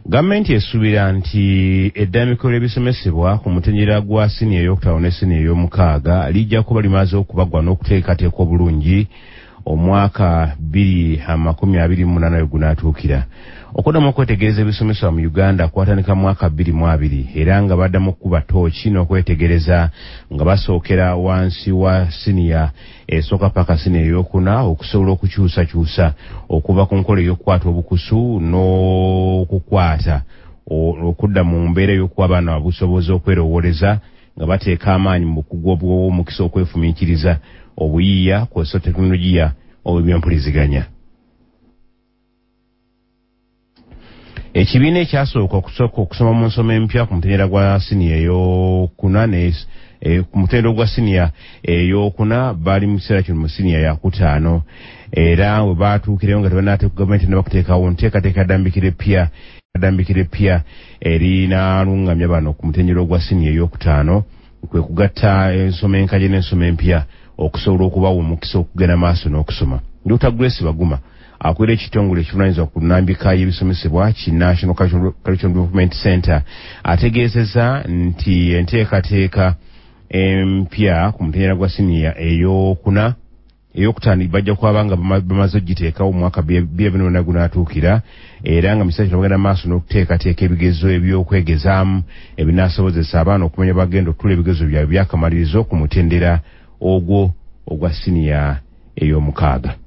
Gavumenti esuubira nti eddambiko ly'ebisomesebwa ku mutendera gwa siniya ey'okutaano ne siniya ey'omukaaga lijja kuba limaze okubagwa n'okuteekateeka obulungi omwaka 2028 gunaatuukira. Okuddamu okwetegereza ebisomesebwa mu Uganda kwatandika mu mwaka 2020 era nga baddamu okukuba ttooki n'okwetegereza nga basookera wansi wa siniya esooka paka siniya ey'okuna okusobola okukyusakyusa okuva ku nkola ey'okukwata obukusu n'okukwata okudda mu mbeera y'okuwa abaana obusobozi okwerowooleza nga bateeka amaanyi mu bukugu obw'omukisa okwefumiikiriza obuyiiya kw'ossa tekinologiya obw'empuliziganya. Ekibiina ekyasooka okusoma mu nsoma empya ku mutendera gwa siniya ey'okuna ku mutendera gwa siniya ey'okuna baali mu kiseera kino mu siniya yakutaano era we baatuukireyo nga tebannaate ku gavumenti ne bakuteekawo nteekateeka ddambikira eppya erinaalungamya bano ku mutendera gwa siniya ey'okutaano kwe kugatta ensoma enkaje n'ensoma empya okusobola okubawa omukisa okugenda maaso n'okusoma. Dr. Grace Baguma akwera ekitongole ekivunaanyizibwa ku nnambika y'ebisomesebwa ki National Curriculum Development Center ategeezezza nti enteekateeka empya ku mutendera gwa siniya ey'okutaano bajja kuba nga bamaze ogiteekawo mu mwaka 2024 gunaatuukira era nga mu kiseera kino bagenda maaso n'okuteekateeka ebigezo eby'okwegezaamu ebinaasobozesa abaana okumanya bagenda okutuula ebigezo byabwe by'akamalirizo ku mutendera ogwo ogwa siniya ey'omukaaga.